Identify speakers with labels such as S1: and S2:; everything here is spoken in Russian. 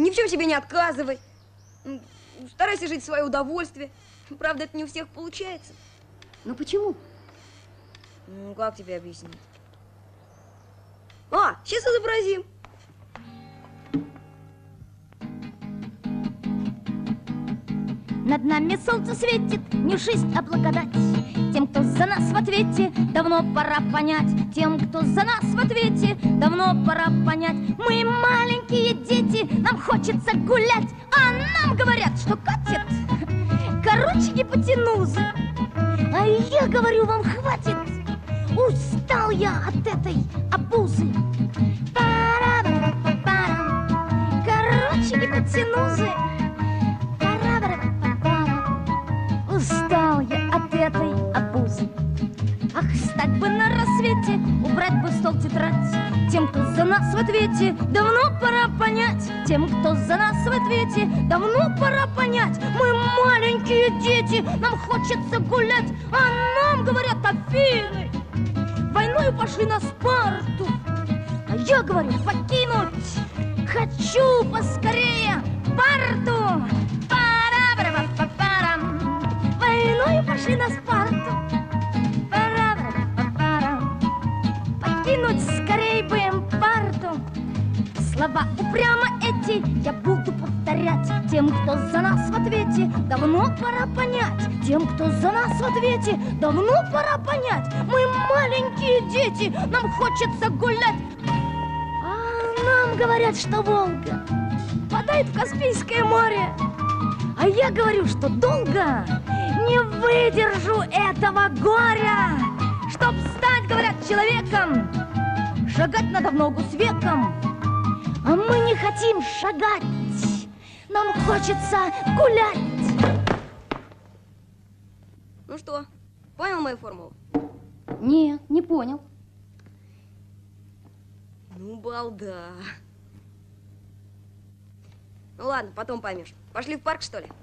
S1: ни в чем себе не отказывай. Старайся жить в свое удовольствие. Правда, это не у всех получается.
S2: Ну почему?
S1: Ну, как тебе объяснить? А, сейчас изобразим.
S3: Над нами солнце светит, не жизнь, а благодать. Тем, кто за нас в ответе, давно пора понять. Тем, кто за нас в ответе, давно пора понять. Мы маленькие дети, нам хочется гулять, а нам говорят, что катит короче гипотенузы. А я говорю, вам хватит, устал я от этой обузы. Короче гипотенузы. Устал я от этой обузы. Ах, встать бы на рассвете, убрать бы в стол тетрадь. Тем, кто за нас в ответе, давно пора понять. Тем, кто за нас в ответе, давно пора понять. Мы маленькие дети, нам хочется гулять, а нам говорят Афины, войною пошли на Спарту. А я говорю, покинуть хочу поскорее Спарту. Войною пошли на Спарту. Покинуть скорей бы Спарту. Слова упрямо эти я буду повторять. Тем, кто за нас в ответе, давно пора понять. Тем, кто за нас в ответе, давно пора понять. Мы маленькие дети, нам хочется гулять, а нам говорят, что Волга впадает в Каспийское море. А я говорю, что долго не выдержу этого горя. Чтоб стать, говорят, человеком, шагать надо в ногу с веком. А мы не хотим шагать, нам хочется гулять.
S1: Ну что, понял мою формулу?
S2: Нет, не понял.
S1: Ну, балда. Ну ладно, потом поймешь. Пошли в парк, что ли?